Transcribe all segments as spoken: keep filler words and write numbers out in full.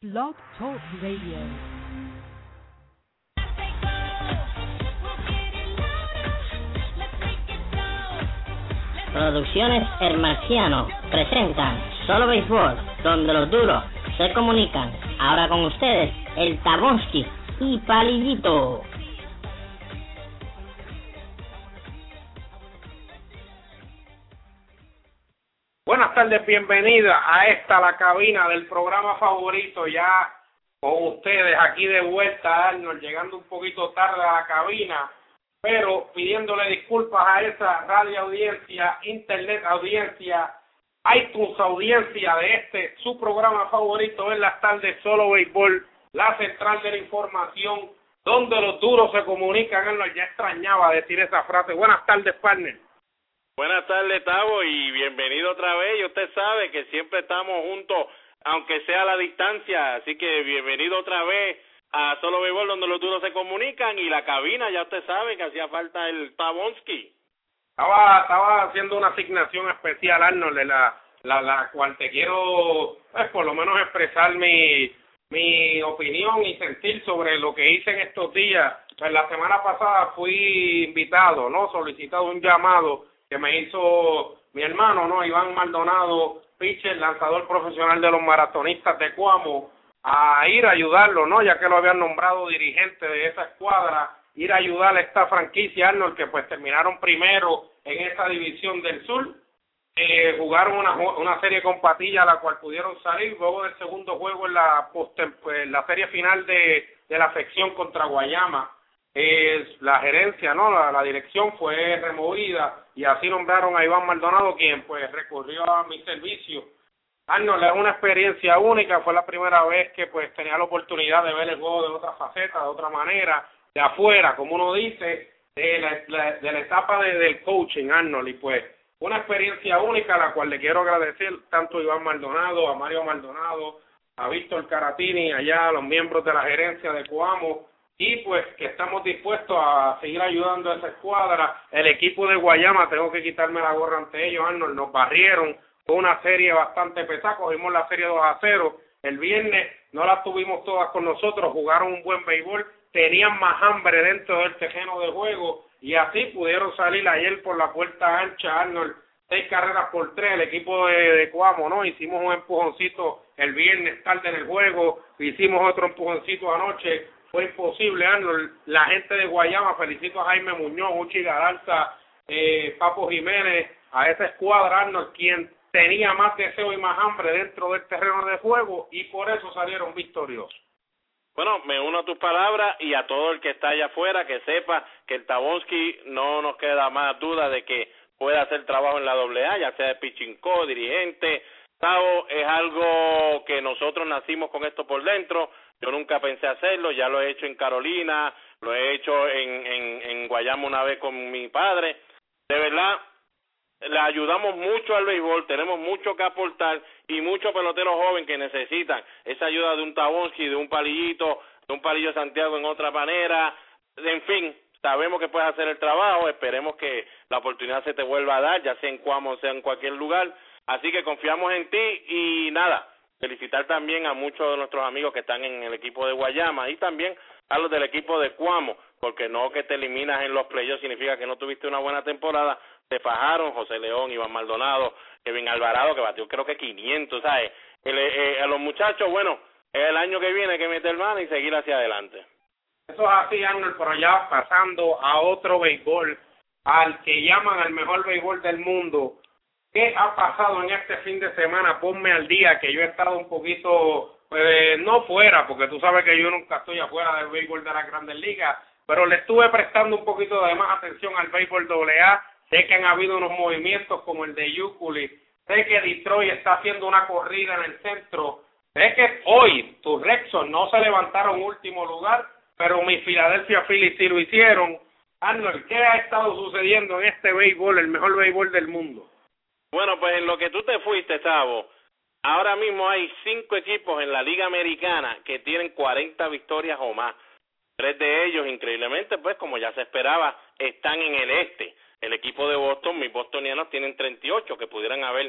Blog Talk Radio. Producciones El Marciano presentan Solo Béisbol, donde los duros se comunican. Ahora con ustedes, el Tabonsky y Palillito. Buenas tardes, bienvenida a esta, la cabina del programa favorito, ya con ustedes aquí de vuelta, Arnold, llegando un poquito tarde a la cabina, pero pidiéndole disculpas a esa radio audiencia, internet audiencia, iTunes audiencia de este, su programa favorito en las tardes, Solo Béisbol, la central de la información, donde los duros se comunican. Arnold, ya extrañaba decir esa frase. Buenas tardes, partner. Buenas tardes, Tavo, y bienvenido otra vez. Y usted sabe que siempre estamos juntos, aunque sea a la distancia, así que bienvenido otra vez a Solo Béisbol, donde los duros se comunican, y la cabina, ya usted sabe que hacía falta el Tabonsky. Estaba, estaba haciendo una asignación especial, Arnold, de la, la, la cual te quiero, pues, por lo menos expresar mi, mi opinión y sentir sobre lo que hice en estos días. Pues la semana pasada fui invitado, ¿no? Solicitado un llamado que me hizo mi hermano, ¿no? Iván Maldonado, pitcher, lanzador profesional de los maratonistas de Cuamo, a ir a ayudarlo, ¿no? Ya que lo habían nombrado dirigente de esa escuadra, ir a ayudar a esta franquicia, Arnold, que pues terminaron primero en esa división del sur. Eh, jugaron una una serie con Patilla, la cual pudieron salir luego del segundo juego en la post, en la serie final de, de la sección contra Guayama. Eh, la gerencia, no, la, la dirección fue removida y así nombraron a Iván Maldonado, quien pues recurrió a mi servicio. Arnold, es una experiencia única, fue la primera vez que pues tenía la oportunidad de ver el juego de otra faceta, de otra manera, de afuera, como uno dice, de la, la, de la etapa de, del coaching, Arnold, y pues una experiencia única, a la cual le quiero agradecer tanto a Iván Maldonado, a Mario Maldonado, a Víctor Caratini, allá a los miembros de la gerencia de Coamo, y pues que estamos dispuestos a seguir ayudando a esa escuadra. El equipo de Guayama, tengo que quitarme la gorra ante ellos, Arnold, nos barrieron, fue una serie bastante pesada, cogimos la serie dos a cero, el viernes no las tuvimos todas con nosotros, jugaron un buen béisbol, tenían más hambre dentro del terreno de juego, y así pudieron salir ayer por la puerta ancha, Arnold, seis carreras por tres, el equipo de, de Coamo, ¿no? Hicimos un empujoncito el viernes tarde en el juego, hicimos otro empujoncito anoche, fue imposible, Arnold. La gente de Guayama, felicito a Jaime Muñoz, Uchi Galarza, eh, Papo Jiménez, a esa escuadra, Arnold, quien tenía más deseo y más hambre dentro del terreno de juego, y por eso salieron victoriosos. Bueno, me uno a tus palabras, y a todo el que está allá afuera, que sepa que el Tabonsky no nos queda más duda de que puede hacer trabajo en la doble A, ya sea de pitching coach, dirigente. Tavo, es algo que nosotros nacimos con esto por dentro. Yo nunca pensé hacerlo, ya lo he hecho en Carolina, lo he hecho en, en, en Guayama una vez con mi padre. De verdad, le ayudamos mucho al béisbol, tenemos mucho que aportar, y muchos peloteros jóvenes que necesitan esa ayuda de un Tabonsky, de un Palillito, de un Palillo Santiago en otra manera. En fin, sabemos que puedes hacer el trabajo, esperemos que la oportunidad se te vuelva a dar, ya sea en Cuamo o sea en cualquier lugar. Así que confiamos en ti, y nada, felicitar también a muchos de nuestros amigos que están en el equipo de Guayama, y también a los del equipo de Cuamo, porque no que te eliminas en los playoffs significa que no tuviste una buena temporada. Se fajaron José León, Iván Maldonado, Kevin Alvarado, que batió creo que quinientos, ¿sabes? El, eh, a los muchachos, bueno, el año que viene hay que meter mano y seguir hacia adelante. Eso es así, Arnold, pero ya pasando a otro béisbol, al que llaman el mejor béisbol del mundo. ¿Qué ha pasado en este fin de semana? Ponme al día, que yo he estado un poquito, pues, no fuera, porque tú sabes que yo nunca estoy afuera del béisbol de las Grandes Ligas, pero le estuve prestando un poquito de más atención al béisbol doble A. Sé que han habido unos movimientos como el de Yúculi, sé que Detroit está haciendo una corrida en el centro, sé que hoy tus Red Sox no se levantaron último lugar, pero mis Philadelphia Phillies sí lo hicieron. Arnold, ¿qué ha estado sucediendo en este béisbol, el mejor béisbol del mundo? Bueno, pues en lo que tú te fuiste, Tavo, ahora mismo hay cinco equipos en la Liga Americana que tienen cuarenta victorias o más. Tres de ellos, increíblemente, pues como ya se esperaba, están en el este. El equipo de Boston, mis bostonianos, tienen treinta y ocho, que pudieran haber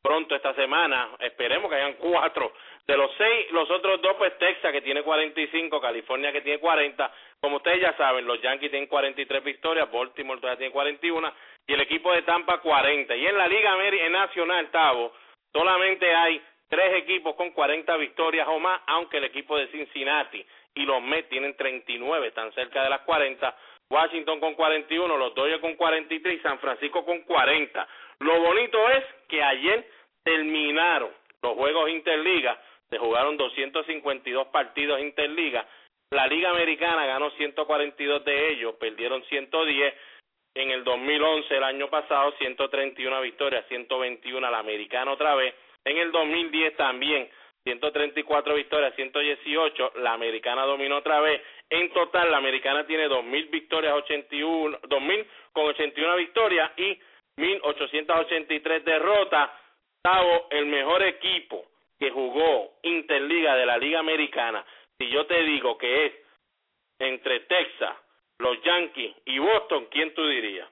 pronto esta semana, esperemos que hayan cuatro. De los seis, los otros dos, pues Texas, que tiene cuarenta y cinco, California, que tiene cuarenta. Como ustedes ya saben, los Yankees tienen cuarenta y tres victorias, Baltimore todavía tiene cuarenta y uno, y el equipo de Tampa cuarenta. Y en la Liga América Nacional, Tavo, solamente hay tres equipos con cuarenta victorias o más, aunque el equipo de Cincinnati y los Mets tienen treinta y nueve, están cerca de las cuarenta. Washington con cuarenta y uno, los Dodgers con cuarenta y tres y San Francisco con cuarenta. Lo bonito es que ayer terminaron los juegos interligas, se jugaron doscientos cincuenta y dos partidos interligas, la Liga Americana ganó ciento cuarenta y dos de ellos, perdieron ciento diez, en el dos mil once, el año pasado, ciento treinta y una victorias, ciento veintiuno la Americana otra vez, en el dos mil diez también, ciento treinta y cuatro victorias, ciento dieciocho, la Americana dominó otra vez. En total, la Americana tiene dos mil victorias, ochenta y uno, dos mil con ochenta y una victorias y mil ochocientas ochenta y tres derrotas. Tavo, el mejor equipo que jugó Interliga de la Liga Americana, si yo te digo que es entre Texas, los Yankees y Boston, ¿quién tú dirías?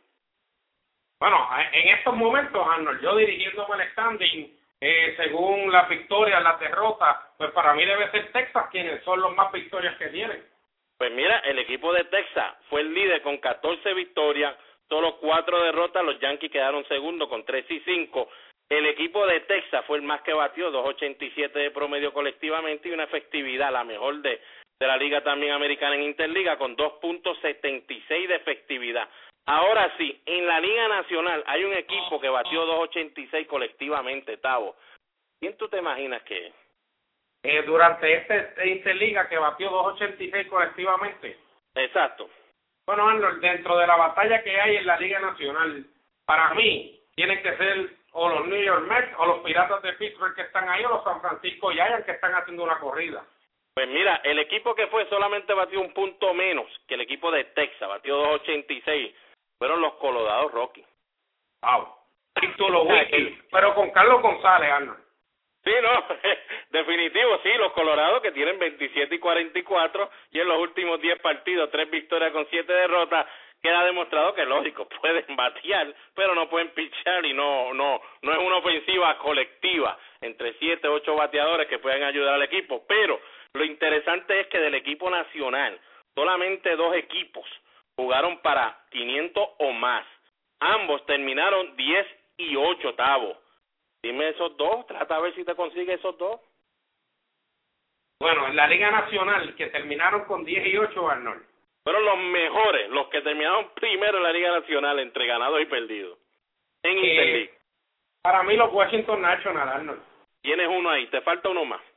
Bueno, en estos momentos, Arnold, yo dirigiéndome el standing, eh, según las victorias, las derrotas, pues para mí debe ser Texas quienes son los más victorias que tienen. Pues mira, el equipo de Texas fue el líder con catorce victorias, solo cuatro derrotas, los Yankees quedaron segundo con tres y cinco. El equipo de Texas fue el más que batió, dos ochenta y siete de promedio colectivamente y una efectividad, la mejor de, de la liga también americana en Interliga, con dos punto setenta y seis de efectividad. Ahora sí, en la Liga Nacional hay un equipo que batió dos ochenta y seis colectivamente, Tavo. ¿Quién tú te imaginas que es? Eh, durante este Interliga que batió dos ochenta y seis colectivamente. Exacto. Bueno, Arnold, dentro de la batalla que hay en la Liga Nacional, para mí tienen que ser o los New York Mets o los Piratas de Pittsburgh que están ahí o los San Francisco Giants que están haciendo una corrida. Pues mira, el equipo que fue solamente batió un punto menos que el equipo de Texas, batió dos ochenta y seis, fueron los Colorado Rockies. Wow. Título wiki, pero con Carlos González, Arnold. Sí, no, definitivo, sí, los Colorados que tienen veintisiete y cuarenta y cuatro y en los últimos diez partidos, tres victorias con siete derrotas, queda demostrado que, lógico, pueden batear, pero no pueden pichar y no no no es una ofensiva colectiva entre siete, ocho bateadores que puedan ayudar al equipo. Pero lo interesante es que del equipo nacional, solamente dos equipos jugaron para quinientos o más. Ambos terminaron diez y ocho, Tavo. Dime esos dos, trata a ver si te consigue esos dos. Bueno, en la Liga Nacional, que terminaron con diez y ocho, Arnold. Fueron los mejores, los que terminaron primero en la Liga Nacional entre ganados y perdidos. En eh, Interleague. Para mí los Washington National, Arnold. Tienes uno ahí, te falta uno más.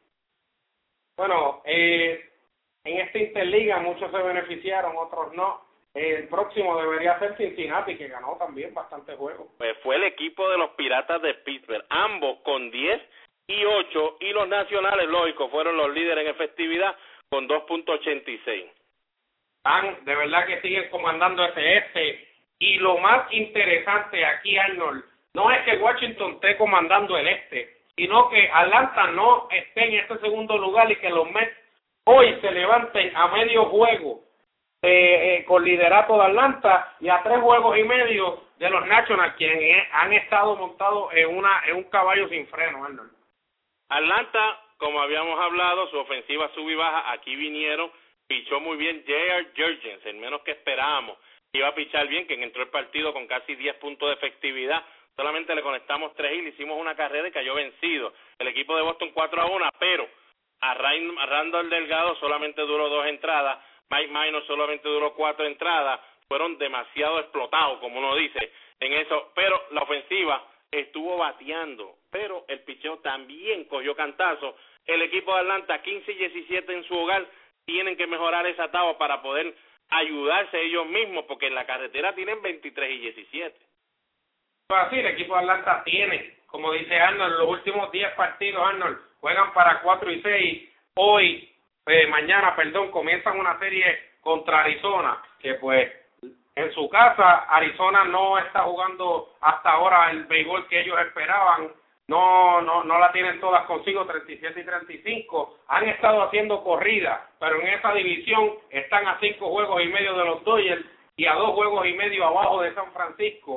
Bueno, eh, en esta Interliga muchos se beneficiaron, otros no. El próximo debería ser Cincinnati, que ganó también bastantes juegos. Pues fue el equipo de los Piratas de Pittsburgh, ambos con diez y ocho, y los nacionales, lógico, fueron los líderes en efectividad con dos punto ochenta y seis. Están, de verdad que siguen comandando ese este, y lo más interesante aquí, Arnold, no es que Washington esté comandando el este, sino que Atlanta no esté en este segundo lugar y que los Mets hoy se levanten a medio juego Eh, eh, con liderato de Atlanta y a tres juegos y medio de los Nationals, quienes han estado montados en una en un caballo sin freno, Arnold. Atlanta, como habíamos hablado, su ofensiva sube y baja, aquí vinieron, pichó muy bien J R Jurgens, menos que esperábamos, iba a pichar bien, que entró el partido con casi diez puntos de efectividad, solamente le conectamos tres y le hicimos una carrera y cayó vencido. El equipo de Boston cuatro a uno, pero a Randall Delgado solamente duró dos entradas, Mike Minor solamente duró cuatro entradas, fueron demasiado explotados, como uno dice, en eso, pero la ofensiva estuvo bateando, pero el picheo también cogió cantazo. El equipo de Atlanta, quince y diecisiete en su hogar, tienen que mejorar esa tabla para poder ayudarse ellos mismos, porque en la carretera tienen veintitrés y diecisiete. Pues así, el equipo de Atlanta tiene, como dice Arnold, los últimos diez partidos, Arnold, juegan para cuatro y seis, hoy, Eh, mañana, perdón, comienzan una serie contra Arizona, que pues en su casa Arizona no está jugando hasta ahora el béisbol que ellos esperaban, no no no la tienen todas consigo, treinta y siete y treinta y cinco, han estado haciendo corridas, pero en esa división están a cinco juegos y medio de los Dodgers y a dos juegos y medio abajo de San Francisco.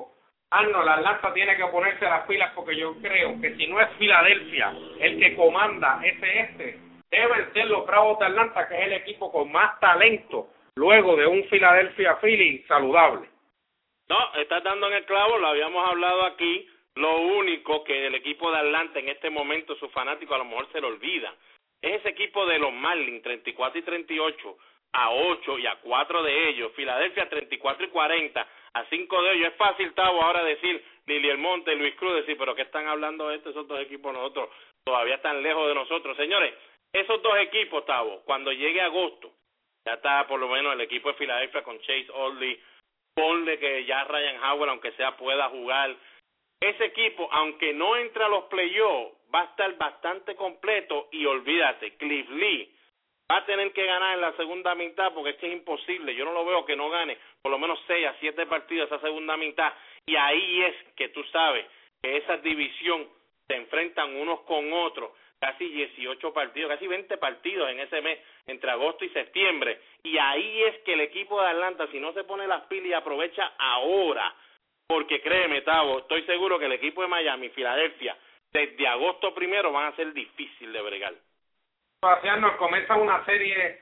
Arnold, Atlanta tiene que ponerse las pilas porque yo creo que si no es Filadelfia el que comanda ese este, deben ser los Bravos de Atlanta, que es el equipo con más talento luego de un Philadelphia Philly saludable. No, estás dando en el clavo, lo habíamos hablado aquí. Lo único que el equipo de Atlanta en este momento, sus fanáticos a lo mejor se lo olvidan, es ese equipo de los Marlins, treinta y cuatro y treinta y ocho, a ocho y a cuatro de ellos. Filadelfia treinta y cuatro y cuarenta, a cinco de ellos. Es fácil, Tavo, ahora decir, Liliel Monte, Luis Cruz, decir, pero ¿qué están hablando de estos dos equipos? Nosotros todavía están lejos de nosotros. Señores, esos dos equipos, Tavo, cuando llegue agosto, ya está por lo menos el equipo de Filadelfia con Chase Utley, ponle que ya Ryan Howard, aunque sea, pueda jugar. Ese equipo, aunque no entre a los playoffs, va a estar bastante completo y olvídate, Cliff Lee va a tener que ganar en la segunda mitad porque es que es imposible. Yo no lo veo que no gane por lo menos seis a siete partidos esa segunda mitad, y ahí es que tú sabes que esa división se enfrentan unos con otros, casi dieciocho partidos, casi veinte partidos en ese mes, entre agosto y septiembre, y ahí es que el equipo de Atlanta, si no se pone las pilas y aprovecha ahora, porque créeme, Tavo, estoy seguro que el equipo de Miami, Filadelfia, desde agosto primero van a ser difícil de bregar. Sebastián, nos comienza una serie,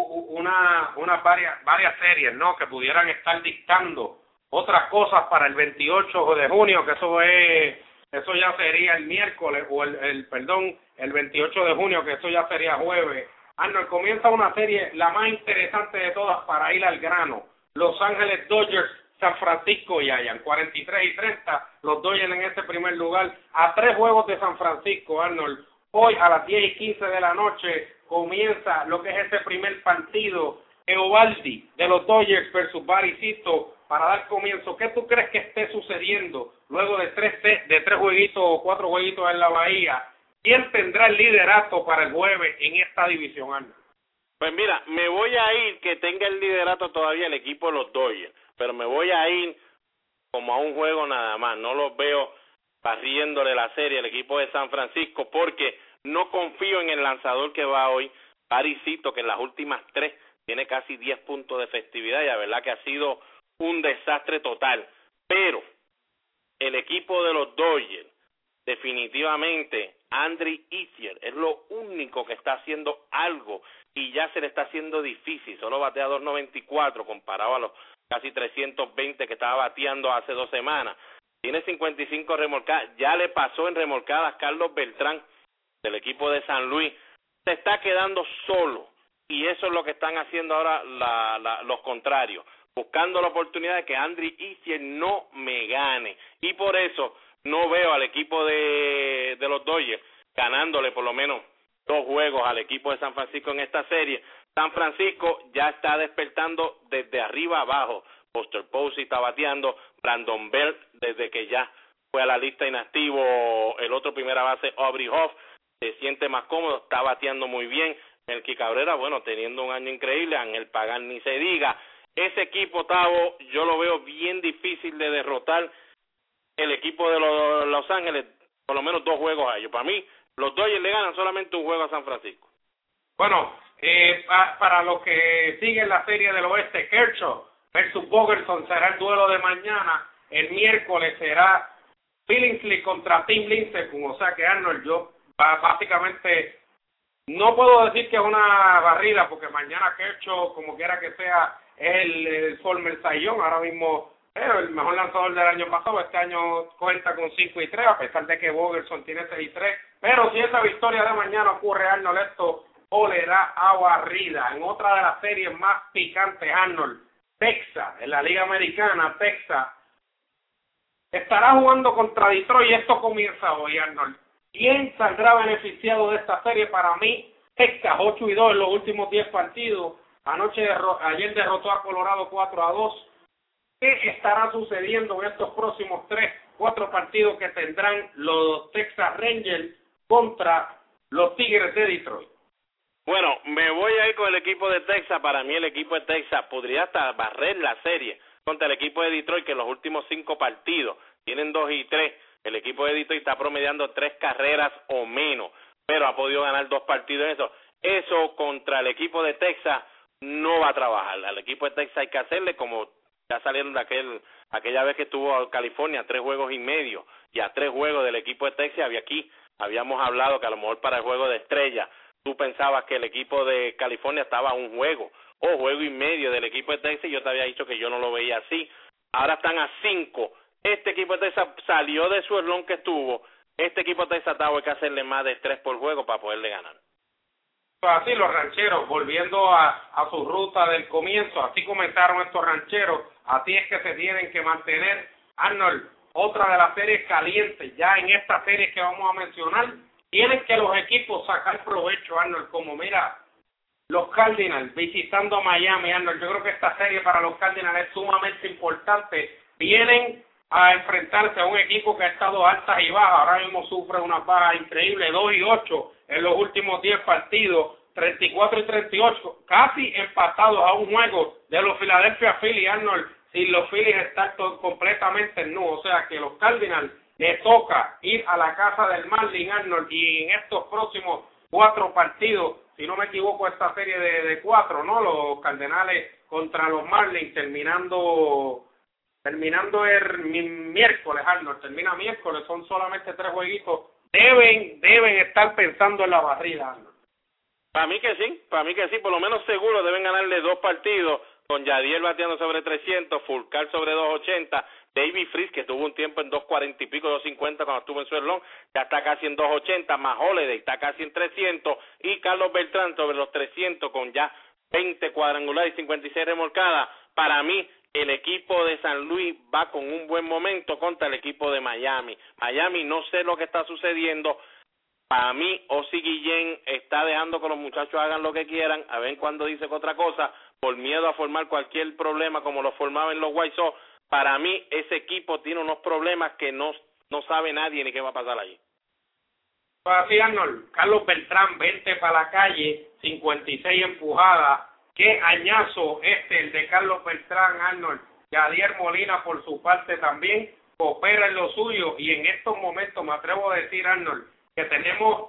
una, una varias, varias series, ¿no? Que pudieran estar dictando otras cosas para el veintiocho de junio, que eso es, eso ya sería el miércoles, o el, el perdón, el veintiocho de junio, que eso ya sería jueves. Arnold, comienza una serie, la más interesante de todas para ir al grano. Los Ángeles Dodgers, San Francisco Giants, cuarenta y tres y treinta, los Dodgers en ese primer lugar, a tres juegos de San Francisco, Arnold. Hoy a las diez y quince de la noche comienza lo que es ese primer partido, Eovaldi de los Dodgers versus Barry Zito, para dar comienzo. ¿Qué tú crees que esté sucediendo luego de tres, de tres jueguitos o cuatro jueguitos en la Bahía? ¿Quién tendrá el liderato para el jueves en esta división, Arnold? Pues mira, me voy a ir que tenga el liderato todavía el equipo de los Dodgers, pero me voy a ir como a un juego nada más. No los veo barriéndole la serie al equipo de San Francisco porque no confío en el lanzador que va hoy, Barry Zito, que en las últimas tres tiene casi diez puntos de efectividad y la verdad que ha sido un desastre total. Pero el equipo de los Dodgers, definitivamente, Andrey Ethier es lo único que está haciendo algo y ya se le está haciendo difícil. Solo batea dos noventa y cuatro comparado a los casi trescientos veinte que estaba bateando hace dos semanas. Tiene cincuenta y cinco remolcadas, ya le pasó en remolcadas Carlos Beltrán del equipo de San Luis. Se está quedando solo y eso es lo que están haciendo ahora la, la, los contrarios, buscando la oportunidad de que Andrey Ethier no me gane, y por eso no veo al equipo de, de los Dodgers ganándole por lo menos dos juegos al equipo de San Francisco en esta serie. San Francisco ya está despertando desde arriba abajo. Buster Posey está bateando, Brandon Belt desde que ya fue a la lista inactivo, el otro primera base Aubrey Hoff se siente más cómodo, está bateando muy bien. Melky Cabrera, bueno, teniendo un año increíble, Ángel Pagán ni se diga. Ese equipo, Tavo, yo lo veo bien difícil de derrotar. El equipo de los, los Ángeles, por lo menos dos juegos a ellos. Para mí, los Dodgers le ganan solamente un juego a San Francisco. Bueno, eh, pa, para los que siguen la serie del oeste, Kershaw versus Bogerson será el duelo de mañana. El miércoles será Billingsley contra Tim Lincecum. O sea que Arnold, yo básicamente no puedo decir que es una barrida porque mañana Kershaw, como quiera que sea, es el, el former Cy Young, ahora mismo pero el mejor lanzador del año pasado. Este año cuenta con cinco y tres, a pesar de que Bogerson tiene seis y tres. Pero si esa victoria de mañana ocurre, Arnold, esto olerá a barrida. En otra de las series más picantes, Arnold, Texas, en la Liga Americana, Texas estará jugando contra Detroit y esto comienza hoy, Arnold. ¿Quién saldrá beneficiado de esta serie? Para mí, Texas, ocho y dos en los últimos diez partidos. Anoche, derro- ayer derrotó a Colorado cuatro a dos. ¿Qué estará sucediendo en estos próximos tres, cuatro partidos que tendrán los Texas Rangers contra los Tigres de Detroit? Bueno, me voy a ir con el equipo de Texas. Para mí el equipo de Texas podría hasta barrer la serie contra el equipo de Detroit, que en los últimos cinco partidos tienen dos y tres. El equipo de Detroit está promediando tres carreras o menos, pero ha podido ganar dos partidos en eso. Eso contra el equipo de Texas no va a trabajar. Al equipo de Texas hay que hacerle como ya salieron de aquel aquella vez que estuvo California a tres juegos y medio y a tres juegos del equipo de Texas, había aquí, habíamos hablado que a lo mejor para el juego de estrella tú pensabas que el equipo de California estaba a un juego o juego y medio del equipo de Texas, y yo te había dicho que yo no lo veía así. Ahora están a cinco. Este equipo de Texas salió de su erlón que estuvo. Este equipo de Texas tuvo que hacerle más de tres por juego para poderle ganar. Así los rancheros, volviendo a, a su ruta del comienzo, así comenzaron estos rancheros, así es que se tienen que mantener. Arnold, otra de las series calientes, ya en esta serie que vamos a mencionar, tienen que los equipos sacar provecho, Arnold, como mira, los Cardinals visitando a Miami, Arnold, yo creo que esta serie para los Cardinals es sumamente importante. Vienen a enfrentarse a un equipo que ha estado altas y bajas, ahora mismo sufre una baja increíble, dos y ocho en los últimos diez partidos, treinta y cuatro y treinta y ocho, casi empatados a un juego de los Philadelphia Phillies, Arnold, sin los Phillies estar todo, completamente nudos, o sea que los Cardinals les toca ir a la casa del Marlin, Arnold, y en estos próximos cuatro partidos, si no me equivoco, esta serie de, de cuatro, ¿no? Los Cardenales contra los Marlins, terminando terminando el miércoles, Arnold, termina miércoles, son solamente tres jueguitos, deben deben estar pensando en la barrida, Arnold. Para mí que sí, para mí que sí, por lo menos seguro deben ganarle dos partidos, con Yadiel bateando sobre trescientos, Fulcar sobre doscientos ochenta, David Freese, que tuvo un tiempo en doscientos cuarenta y pico, doscientos cincuenta cuando estuvo en su erlón, ya está casi en doscientos ochenta, más Holiday está casi en trescientos, y Carlos Beltrán sobre los trescientos con ya veinte cuadrangulares y cincuenta y seis remolcadas. Para mí, el equipo de San Luis va con un buen momento contra el equipo de Miami. Miami, no sé lo que está sucediendo. Para mí, Ozzie Guillén está dejando que los muchachos hagan lo que quieran, a ver cuándo dice que otra cosa, por miedo a formar cualquier problema como lo formaban los White Sox. Para mí, ese equipo tiene unos problemas que no, no sabe nadie ni qué va a pasar allí. Así, Arnold, Carlos Beltrán, veinte para la calle, cincuenta y seis empujadas. Qué añazo este, el de Carlos Beltrán, Arnold. Yadier Molina, por su parte, también coopera en lo suyo. Y en estos momentos, me atrevo a decir, Arnold, que tenemos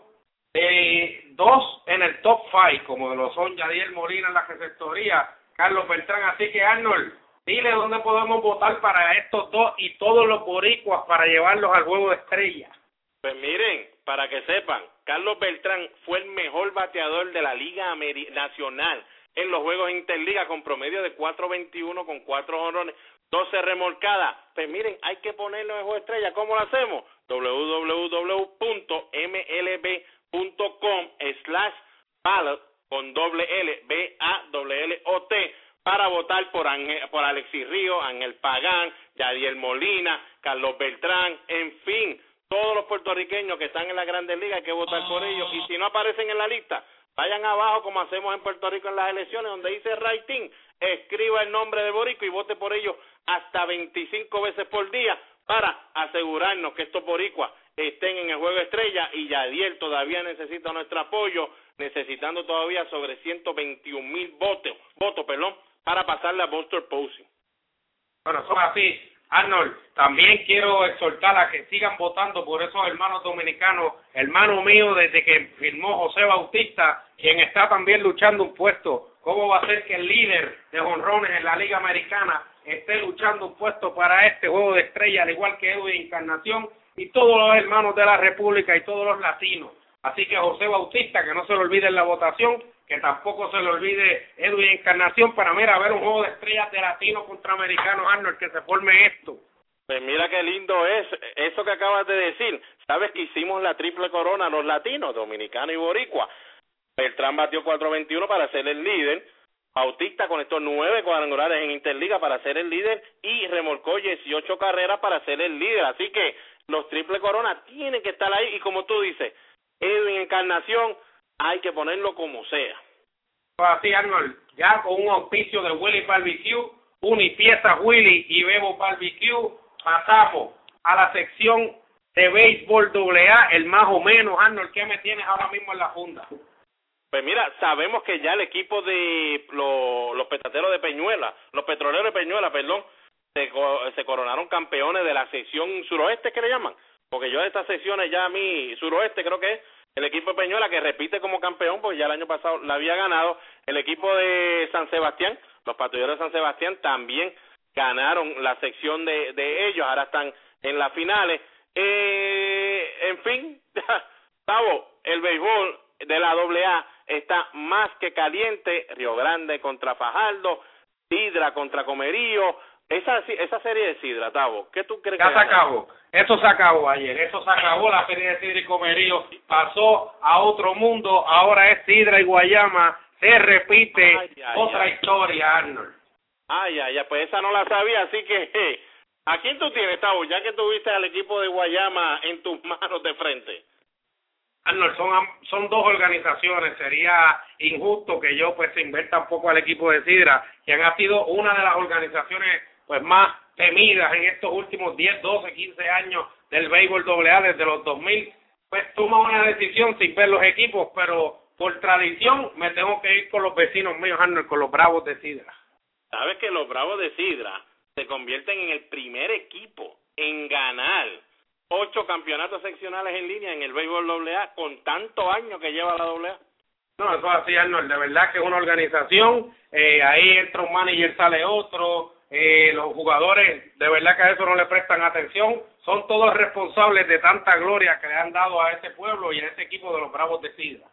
eh, dos en el top five, como lo son Yadier Molina en la receptoría, Carlos Beltrán. Así que, Arnold, dile dónde podemos votar para estos dos y todos los boricuas para llevarlos al juego de estrella. Pues miren, para que sepan, Carlos Beltrán fue el mejor bateador de la Liga Ameri- Nacional en los juegos Interliga, con promedio de cuatro veintiuno, con cuatro jonrones, doce remolcadas. Pues miren, hay que ponerlo en el juego de estrella. ¿Cómo lo hacemos? w w w punto m l b punto com slash ballot con doble L, B A L L O T, para votar por, Ángel, por Alexis Río, Ángel Pagán, Yadier Molina, Carlos Beltrán, en fin, todos los puertorriqueños que están en la Grandes Ligas, hay que votar por ellos. Y si no aparecen en la lista, vayan abajo como hacemos en Puerto Rico en las elecciones, donde dice Writing, escriba el nombre de boricua y vote por ellos hasta veinticinco veces por día para asegurarnos que estos boricuas estén en el juego estrella. Y Yadier todavía necesita nuestro apoyo, necesitando todavía sobre ciento veintiún mil votos, votos, perdón, para pasarle a Buster Posey. Bueno, son así. Arnold, también quiero exhortar a que sigan votando por esos hermanos dominicanos, hermano mío desde que firmó José Bautista, quien está también luchando un puesto. ¿Cómo va a ser que el líder de jonrones en la Liga Americana esté luchando un puesto para este juego de estrella, al igual que Edwin Encarnación y todos los hermanos de la República y todos los latinos? Así que José Bautista, que no se le olvide en la votación, que tampoco se le olvide Edwin Encarnación, para mira, ver un juego de estrellas de latinos contra americanos, Arnold, que se forme esto. Pues mira qué lindo es eso que acabas de decir. Sabes que hicimos la triple corona los latinos, dominicano y boricua. Beltrán batió cuatro veintiuno para ser el líder, Bautista con estos nueve cuadrangulares en Interliga para ser el líder y remolcó dieciocho carreras para ser el líder. Así que los triple coronas tienen que estar ahí y como tú dices, Edwin Encarnación hay que ponerlo como sea. Así, Arnold, ya con un auspicio de Willy Barbecue, Unipiezas Willy y Bebo Barbecue, pasamos a la sección de béisbol doble A, el más o menos. Arnold, ¿qué me tienes ahora mismo en la funda? Pues mira, sabemos que ya el equipo de los, los petateros de Peñuela, los petroleros de Peñuela, perdón, se, se coronaron campeones de la sección suroeste, que le llaman, porque yo de estas secciones ya a mí, suroeste creo que es, el equipo de Peñuela que repite como campeón, porque ya el año pasado la había ganado, el equipo de San Sebastián, los patrulleros de San Sebastián también ganaron la sección de, de ellos, ahora están en las finales. Eh, en fin, Tavo, el béisbol de la doble A está más que caliente. Río Grande contra Fajardo, Sidra contra Comerío. Esa esa serie de Sidra, Tavo, ¿qué tú crees? Ya que se acabó, eso se acabó ayer, eso se acabó, la serie de Sidra y Comerío pasó a otro mundo, ahora es Sidra y Guayama, se repite ay, ay, otra ay. historia, Arnold. Ay, ay, ay, pues esa no la sabía, así que, hey, ¿a quién tú tienes, Tavo, ya que tuviste al equipo de Guayama en tus manos de frente? Arnold, son, son dos organizaciones, sería injusto que yo pues invierta un poco al equipo de Sidra, que han sido una de las organizaciones pues más temidas en estos últimos diez, doce, quince años del béisbol doble A desde los dos mil, pues toma una decisión sin ver los equipos, pero por tradición me tengo que ir con los vecinos míos, Arnold, con los Bravos de Sidra. Sabes que los Bravos de Sidra se convierten en el primer equipo en ganar ocho campeonatos seccionales en línea en el béisbol doble A con tantos años que lleva la doble A. No, eso es así, Arnold, de verdad que es una organización, eh, ahí entra un manager, sale otro, eh, los jugadores de verdad que a eso no le prestan atención, son todos responsables de tanta gloria que le han dado a ese pueblo y a ese equipo de los Bravos de Sidra.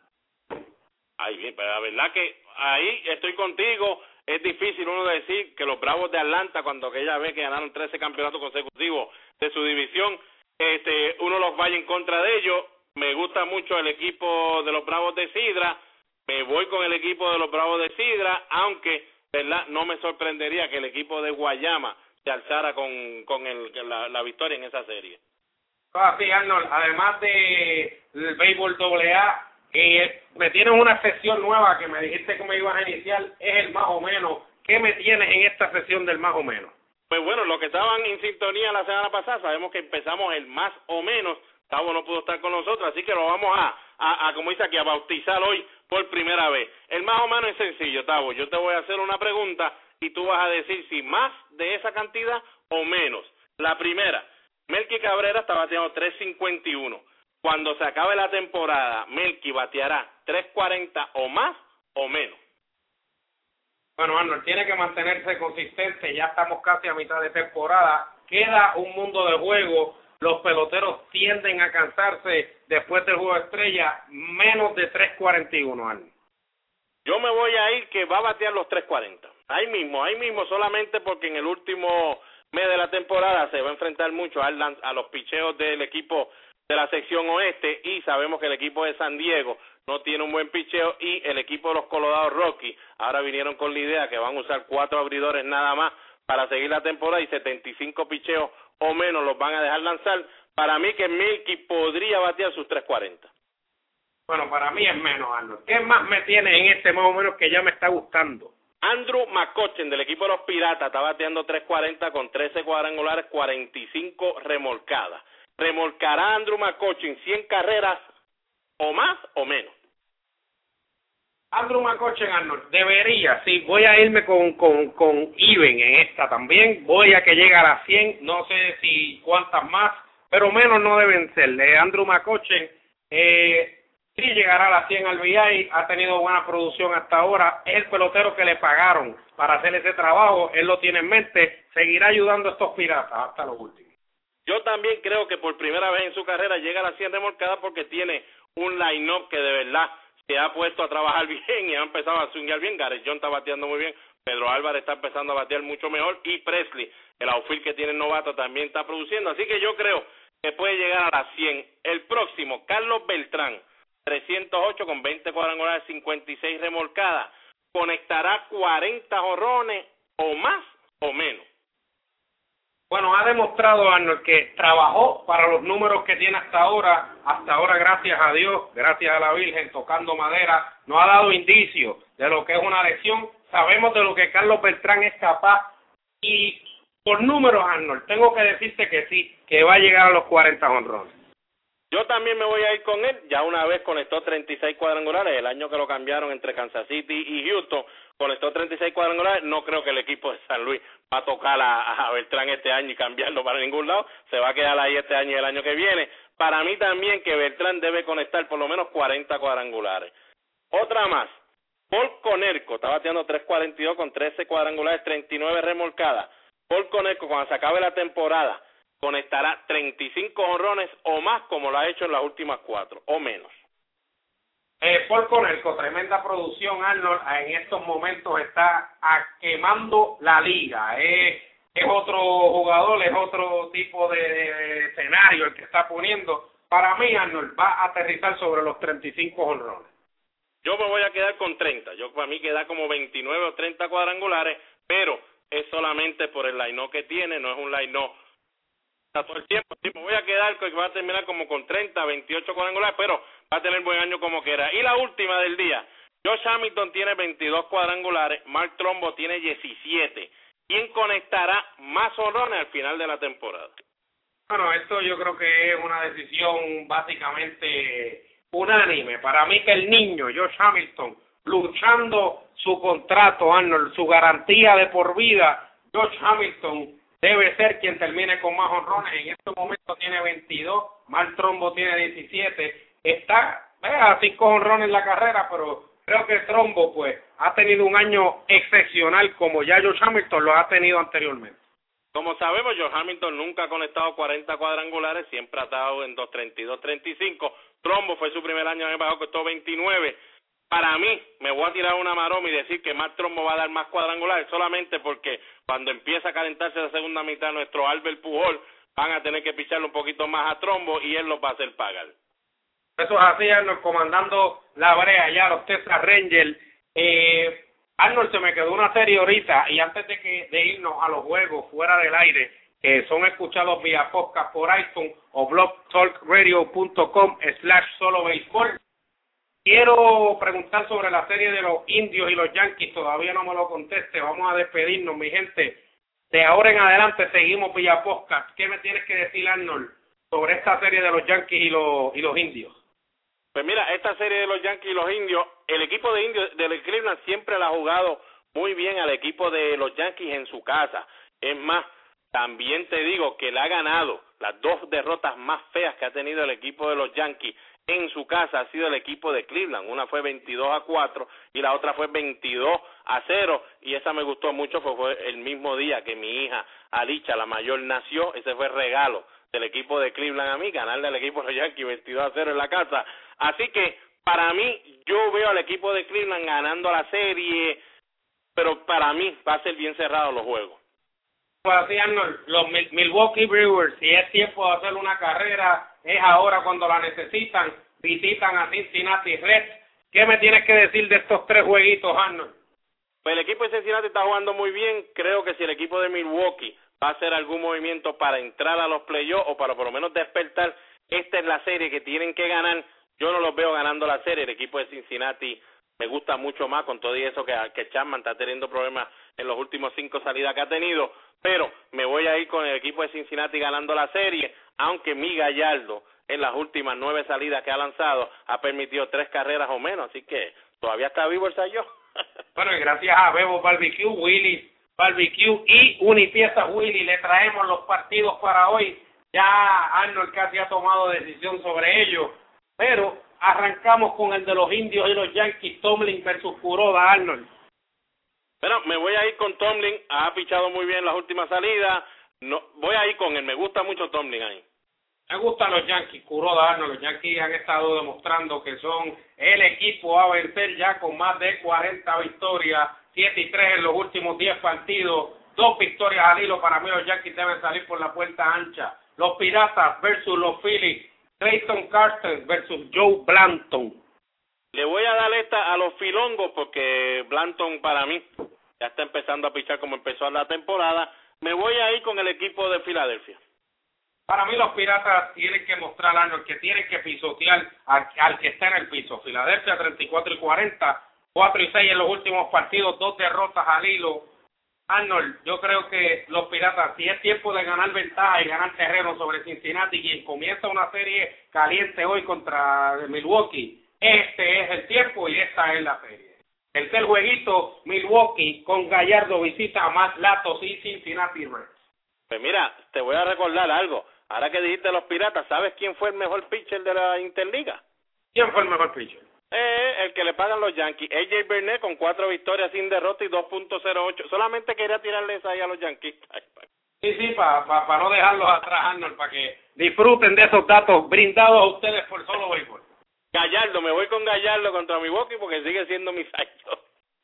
Ay, bien, pero la verdad que ahí estoy contigo. Es difícil uno decir que los Bravos de Atlanta, cuando aquella vez que ganaron trece campeonatos consecutivos de su división, este, uno los vaya en contra de ellos. Me gusta mucho el equipo de los Bravos de Sidra, me voy con el equipo de los Bravos de Sidra, aunque, verdad, no me sorprendería que el equipo de Guayama se alzara con, con el, la, la victoria en esa serie. Ah, sí, Arnold, además de el béisbol doble A, eh, me tienes una sesión nueva que me dijiste que me ibas a iniciar, es el más o menos. ¿Qué me tienes en esta sesión del más o menos? Pues bueno, los que estaban en sintonía la semana pasada, sabemos que empezamos el más o menos. Tavo no pudo estar con nosotros, así que lo vamos a, a, a como dice aquí, a bautizar hoy por primera vez. El más o menos es sencillo, Tavo. Yo te voy a hacer una pregunta y tú vas a decir si más de esa cantidad o menos. La primera, Melky Cabrera está bateando tres cincuenta y uno. Cuando se acabe la temporada, Melky bateará tres cuarenta o más o menos. Bueno, Arnold, tiene que mantenerse consistente, ya estamos casi a mitad de temporada, queda un mundo de juego, los peloteros tienden a cansarse después del juego de estrella, menos de tres cuarenta y uno, Arnold. Yo me voy a ir que va a batear los tres cuarenta, ahí mismo, ahí mismo, solamente porque en el último mes de la temporada se va a enfrentar mucho a, a los picheos del equipo de la sección oeste y sabemos que el equipo de San Diego no tiene un buen picheo y el equipo de los Colorado Rockies ahora vinieron con la idea que van a usar cuatro abridores nada más para seguir la temporada y setenta y cinco picheos o menos los van a dejar lanzar. Para mí que Melky podría batear sus tres cuarenta. Bueno, para mí es menos, Arnold. ¿Qué más me tiene en este más o menos que ya me está gustando? Andrew McCutchen del equipo de los Piratas está bateando tres cuarenta con trece cuadrangulares, cuarenta y cinco remolcadas. ¿Remolcará Andrew McCutchen cien carreras o más o menos? Andrew McCutchen, Arnold, debería, sí, voy a irme con, con, con even en esta también, voy a que llegue a las cien, no sé si cuántas más, pero menos no deben ser. De Andrew McCutchen, eh, sí llegará a las cien al V I, ha tenido buena producción hasta ahora, es el pelotero que le pagaron para hacer ese trabajo, él lo tiene en mente, seguirá ayudando a estos Piratas hasta lo último. Yo también creo que por primera vez en su carrera llega a las cien remolcadas porque tiene un line-up que de verdad se ha puesto a trabajar bien y ha empezado a swingar bien. Gareth John está bateando muy bien, Pedro Álvarez está empezando a batear mucho mejor y Presley, el outfield que tiene el novato, también está produciendo. Así que yo creo que puede llegar a las cien. El próximo, Carlos Beltrán, trescientos ocho con veinte cuadrangulares, cincuenta y seis remolcadas. ¿Conectará cuarenta jonrones o más o menos? Bueno, ha demostrado, Arnold, que trabajó para los números que tiene hasta ahora, hasta ahora gracias a Dios, gracias a la Virgen, tocando madera, no ha dado indicio de lo que es una lesión, sabemos de lo que Carlos Beltrán es capaz y por números, Arnold, tengo que decirte que sí, que va a llegar a los cuarenta jonrones. Yo también me voy a ir con él, ya una vez conectó treinta y seis cuadrangulares, el año que lo cambiaron entre Kansas City y Houston, conectó treinta y seis cuadrangulares, no creo que el equipo de San Luis va a tocar a, a Beltrán este año y cambiarlo para ningún lado, se va a quedar ahí este año y el año que viene. Para mí también que Beltrán debe conectar por lo menos cuarenta cuadrangulares. Otra más, Paul Konerko está bateando tres cuarenta y dos con trece cuadrangulares, treinta y nueve remolcadas. Paul Konerko, cuando se acabe la temporada, conectará treinta y cinco jonrones o más, como lo ha hecho en las últimas cuatro, o menos. Eh, Paul Konerko, tremenda producción, Arnold, en estos momentos está a, quemando la liga. Eh, es otro jugador, es otro tipo de, de escenario el que está poniendo. Para mí, Arnold, va a aterrizar sobre los treinta y cinco jonrones. Yo me voy a quedar con treinta. Yo para mí queda como veintinueve o treinta cuadrangulares, pero es solamente por el line-up que tiene, no es un line-up todo el tiempo. Sí, me voy a quedar que va a terminar como con treinta, veintiocho cuadrangulares, pero va a tener buen año como quiera. Y la última del día, Josh Hamilton tiene veintidós cuadrangulares, Mark Trumbo tiene diecisiete. ¿Quién conectará más honrones al final de la temporada? Bueno, esto yo creo que es una decisión básicamente unánime. Para mí que el niño, Josh Hamilton, luchando su contrato, Arnold, su garantía de por vida, Josh Hamilton debe ser quien termine con más honrones. En este momento tiene veintidós, Mark Trumbo tiene diecisiete. Está eh, a cinco honrones en la carrera, pero creo que Trumbo pues ha tenido un año excepcional como ya Josh Hamilton lo ha tenido anteriormente. Como sabemos, Josh Hamilton nunca ha conectado cuarenta cuadrangulares, siempre ha estado en dos treinta y dos, treinta y cinco. Trumbo fue su primer año en el bajo, costó veintinueve. Para mí, me voy a tirar una maroma y decir que Mark Trumbo va a dar más cuadrangulares, solamente porque cuando empieza a calentarse la segunda mitad, nuestro Albert Pujol van a tener que picharle un poquito más a Trumbo y él los va a hacer pagar. Eso es así, Arnold, comandando la brea ya, los Texas Rangers. Eh, Arnold, se me quedó una serie ahorita, y antes de que de irnos a los juegos fuera del aire, que son escuchados vía podcast por iTunes o blogtalkradio.com slash solo béisbol, quiero preguntar sobre la serie de los Indios y los Yankees. Todavía no me lo conteste. Vamos a despedirnos, mi gente. De ahora en adelante seguimos vía podcast. ¿Qué me tienes que decir, Arnold, sobre esta serie de los Yankees y los, y los Indios? Pues mira, esta serie de los Yankees y los Indios, el equipo de Indios de Cleveland siempre la ha jugado muy bien al equipo de los Yankees en su casa. Es más, también te digo que le ha ganado las dos derrotas más feas que ha tenido el equipo de los Yankees en su casa, ha sido el equipo de Cleveland. Una fue veintidós a cuatro y la otra fue veintidós a cero, y esa me gustó mucho porque fue el mismo día que mi hija Alicia, la mayor, nació. Ese fue el regalo del equipo de Cleveland a mí, ganarle al equipo de los Yankees veintidós a cero en la casa. Así que para mí, yo veo al equipo de Cleveland ganando la serie, pero para mí va a ser bien cerrado los juegos. Pues así, Arnold, los Milwaukee Brewers, si es tiempo de hacer una carrera, es ahora cuando la necesitan. Visitan a Cincinnati Reds. ¿Qué me tienes que decir de estos tres jueguitos, Arnold? Pues el equipo de Cincinnati está jugando muy bien. Creo que si el equipo de Milwaukee va a hacer algún movimiento para entrar a los playoffs o para por lo menos despertar, esta es la serie que tienen que ganar. Yo no los veo ganando la serie. El equipo de Cincinnati me gusta mucho más, con todo y eso que, que Chapman está teniendo problemas en los últimos cinco salidas que ha tenido, pero me voy a ir con el equipo de Cincinnati ganando la serie, aunque mi Gallardo en las últimas nueve salidas que ha lanzado ha permitido tres carreras o menos, así que todavía está vivo el Sayó. Bueno, y gracias a Bebo Barbecue, Willy Barbecue y Unipiezas Willy le traemos los partidos para hoy. Ya Arnold casi ha tomado decisión sobre ello, pero arrancamos con el de los Indios y los Yankees, Tomlin versus Kuroda, Arnold. Bueno, me voy a ir con Tomlin, ha pichado muy bien las últimas salidas, no, voy a ir con él, me gusta mucho Tomlin ahí. Me gustan los Yankees, Kuroda, Arnold. Los Yankees han estado demostrando que son el equipo a vencer ya con más de cuarenta victorias, siete y tres en los últimos diez partidos, dos victorias al hilo. Para mí los Yankees deben salir por la puerta ancha. Los Piratas versus los Phillies, Clayton Kershaw versus Joe Blanton. Le voy a dar esta a los Filongos porque Blanton para mí ya está empezando a pichar como empezó la temporada. Me voy a ir con el equipo de Filadelfia. Para mí los Piratas tienen que mostrar, Arnold, que tienen que pisotear al, al que está en el piso. Filadelfia treinta y cuatro y cuarenta, cuatro y seis en los últimos partidos, dos derrotas al hilo. Arnold, yo creo que los Piratas, si es tiempo de ganar ventaja y ganar terreno sobre Cincinnati, quien comienza una serie caliente hoy contra Milwaukee, este es el tiempo y esta es la serie. Tercer jueguito, Milwaukee con Gallardo visita a Matt Latos y Cincinnati Reds. Pues mira, te voy a recordar algo. Ahora que dijiste los Piratas, ¿sabes quién fue el mejor pitcher de la Interliga? ¿Quién fue el mejor pitcher? Eh, el que le pagan los Yankees. A J Burnett con cuatro victorias sin derrota y dos punto cero ocho. Solamente quería tirarle esa ahí a los Yankees. Ay, Sí, sí, para pa, pa no dejarlos atrás, Arnold, para que disfruten de esos datos brindados a ustedes por Solo Béisbol. Gallardo, me voy con Gallardo contra Milwaukee porque sigue siendo mi salto.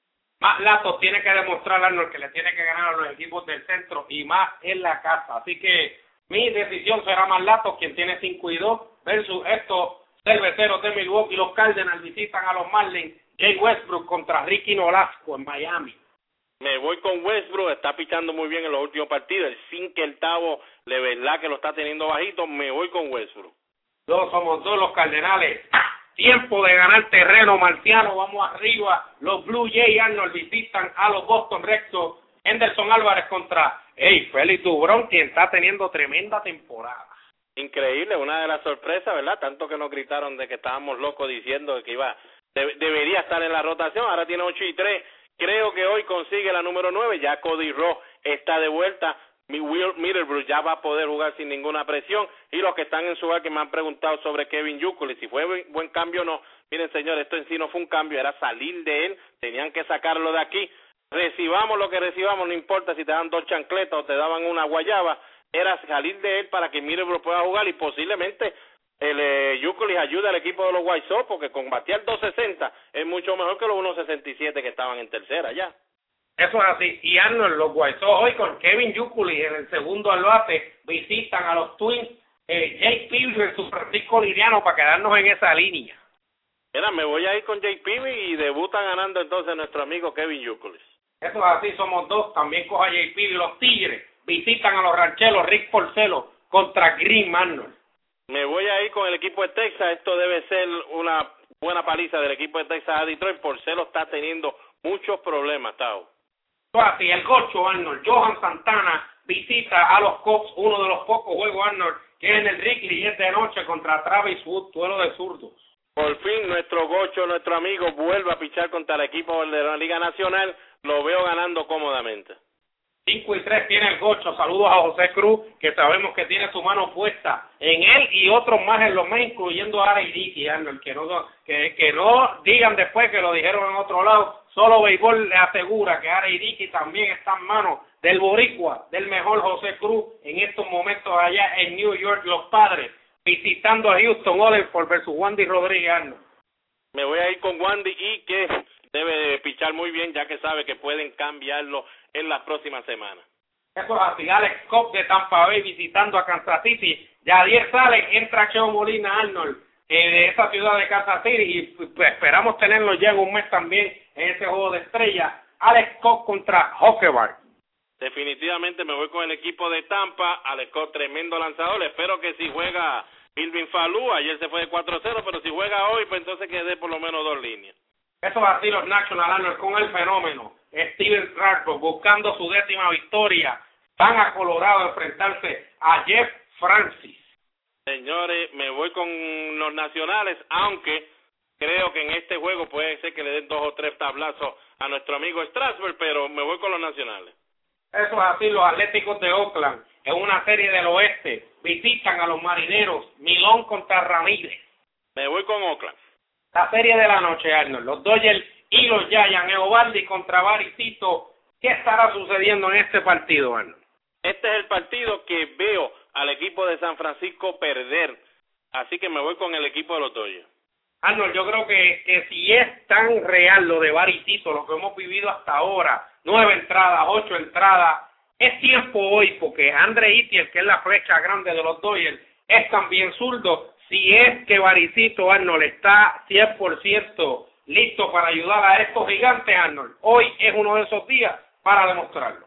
Más Latos tiene que demostrar, Arnold, que le tiene que ganar a los equipos del centro y más en la casa. Así que mi decisión será Más Latos, quien tiene cinco y dos, versus estos cerveceros de Milwaukee. Los Cardinals visitan a los Marlins. Jay Westbrook contra Ricky Nolasco en Miami. Me voy con Westbrook, está pichando muy bien en los últimos partidos. El cinco, el Tavo, de verdad que lo está teniendo bajito. Me voy con Westbrook. Dos somos dos los Cardenales. Tiempo de ganar terreno marciano. Vamos arriba. Los Blue Jays, Arnold, visitan a los Boston Red Sox. Henderson Álvarez contra hey, Félix Dubrón, quien está teniendo tremenda temporada. Increíble, una de las sorpresas, ¿verdad? Tanto que nos gritaron de que estábamos locos diciendo que iba de, debería estar en la rotación. Ahora tiene ocho y tres. Creo que hoy consigue la número nueve. Ya Cody Ross está de vuelta. Mi Will Middlebrook ya va a poder jugar sin ninguna presión. Y los que están en su hogar que me han preguntado sobre Kevin Youkilis, si fue buen, buen cambio o no. Miren, señores, esto en sí no fue un cambio, era salir de él. Tenían que sacarlo de aquí. Recibamos lo que recibamos, no importa si te dan dos chancletas o te daban una guayaba. Era salir de él para que Middlebrook pueda jugar y posiblemente el eh, Youkilis ayude al equipo de los White Sox, porque con batear dos sesenta es mucho mejor que los uno sesenta y siete que estaban en tercera ya. Eso es así. Y Arnold, los White Sox hoy con Kevin Youkilis en el segundo al bate visitan a los Twins. eh, Jake Peavy en su Francisco Liriano para quedarnos en esa línea. Mira, me voy a ir con Jake Peavy y debuta ganando entonces nuestro amigo Kevin Youkilis. Eso es así, somos dos. También coja Jake Peavy. Los Tigres visitan a los Rancheros. Rick Porcello contra Green Arnold. Me voy a ir con el equipo de Texas. Esto debe ser una buena paliza del equipo de Texas a Detroit. Porcello está teniendo muchos problemas, Tao. Así, el gocho, Arnold. Johan Santana visita a los Cubs, uno de los pocos juegos, Arnold, que es en el Wrigley y es de noche contra Travis Wood, duelo de zurdos. Por fin nuestro gocho, nuestro amigo, vuelve a pichar contra el equipo de la Liga Nacional. Lo veo ganando cómodamente. cinco y tres tiene el gocho. Saludos a José Cruz, que sabemos que tiene su mano puesta en él y otros más en los mes, incluyendo a Areiriki, Arnold, que no, que, que no digan después que lo dijeron en otro lado. Solo Béisbol le asegura que Areiriki también está en manos del boricua, del mejor José Cruz, en estos momentos allá en New York, los Padres, visitando a Houston Olenford versus Wandy Rodríguez, Arnold. Me voy a ir con Wandy y que debe pichar muy bien, ya que sabe que pueden cambiarlo en las próximas semanas. Eso es así. Alex Cobb de Tampa Bay visitando a Kansas City. Yadier Sale, entra Cheo Molina, Arnold, eh, de esa ciudad de Kansas City, y pues, esperamos tenerlo ya en un mes también en ese juego de estrella. Alex Cobb contra Hockeybar. Definitivamente me voy con el equipo de Tampa. Alex Cobb, tremendo lanzador. Espero que si juega Irving Falú, ayer se fue de cuatro cero, pero si juega hoy, pues entonces que dé por lo menos dos líneas. Eso es así, los National, Arnold, con el fenómeno Steven Strasburg buscando su décima victoria. Van a Colorado a enfrentarse a Jeff Francis. Señores, me voy con los Nacionales, aunque creo que en este juego puede ser que le den dos o tres tablazos a nuestro amigo Strasburg, pero me voy con los Nacionales. Eso es así, los Atléticos de Oakland, en una serie del oeste, visitan a los Marineros, Milón contra Ramírez. Me voy con Oakland. La serie de la noche, Arnold, los Dodgers y los Giants, Eovaldi contra Baricito. ¿Qué estará sucediendo en este partido, Arnold? Este es el partido que veo al equipo de San Francisco perder, así que me voy con el equipo de los Dodgers. Arnold, yo creo que, que si es tan real lo de Baricito, lo que hemos vivido hasta ahora, nueve entradas, ocho entradas, es tiempo hoy, porque Andre Itiel, que es la flecha grande de los Dodgers, es también zurdo. Si es que Baricito, Arnold, está cien por ciento listo para ayudar a estos gigantes, Arnold, hoy es uno de esos días para demostrarlo.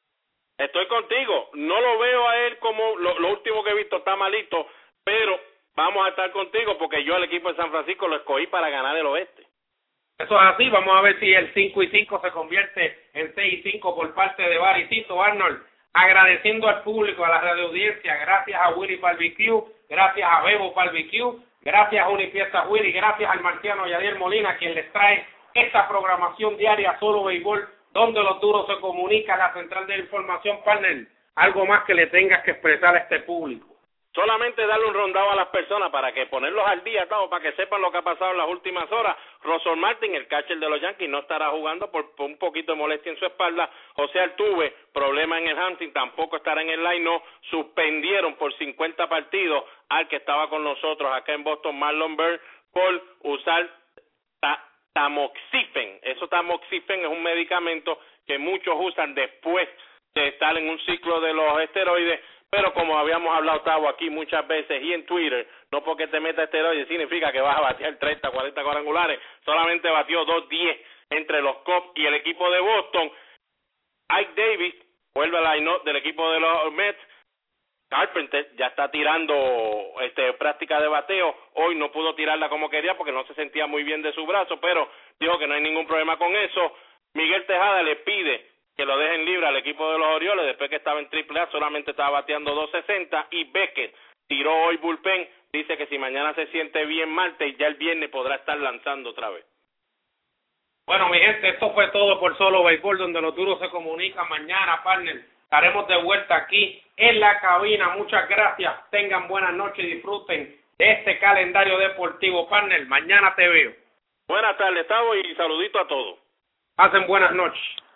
Estoy contigo, no lo veo a él como lo, lo último que he visto, está malito, pero vamos a estar contigo porque yo al equipo de San Francisco lo escogí para ganar el oeste. Eso es así, vamos a ver si el cinco y cinco se convierte en seis y cinco por parte de Baricito, Arnold. Agradeciendo al público, a la radioaudiencia, gracias a Willy Barbecue, gracias a Bebo Barbecue, gracias a Unifiesta Willy, gracias al marciano Yadier Molina, quien les trae esta programación diaria Solo Béisbol, donde los duros se comunican a la central de información, partner. Algo más que le tengas que expresar a este público. solamente darle un rondado a las personas para que ponerlos al día, claro, para que sepan lo que ha pasado en las últimas horas. Russell Martin, el catcher de los Yankees, no estará jugando por, por un poquito de molestia en su espalda. José Altuve, problema en el hamstring, tampoco estará en el line-up. Suspendieron por cincuenta partidos al que estaba con nosotros acá en Boston, Marlon Byrd, por usar ta tamoxifen. Eso tamoxifen es un medicamento que muchos usan después de estar en un ciclo de los esteroides. Pero como habíamos hablado, Tavo, aquí muchas veces y en Twitter, no porque te metas esteroides significa que vas a batear treinta, cuarenta cuadrangulares. Solamente batió dos diez entre los Cubs y el equipo de Boston. Ike Davis vuelve al line-up del equipo de los Mets. Carpenter ya está tirando este, práctica de bateo. Hoy no pudo tirarla como quería porque no se sentía muy bien de su brazo, pero dijo que no hay ningún problema con eso. Miguel Tejada le pide que lo dejen libre al equipo de los Orioles después que estaba en triple A, solamente estaba bateando dos sesenta, y Beckett tiró hoy bullpen, dice que si mañana se siente bien martes, ya el viernes podrá estar lanzando otra vez. Bueno, mi gente, esto fue todo por Solo Béisbol, donde los duros se comunican. Mañana, partner, estaremos de vuelta aquí en la cabina. Muchas gracias, tengan buenas noches y disfruten de este calendario deportivo, partner. Mañana te veo. Buenas tardes, Tavo, y saludito a todos. Hacen buenas noches.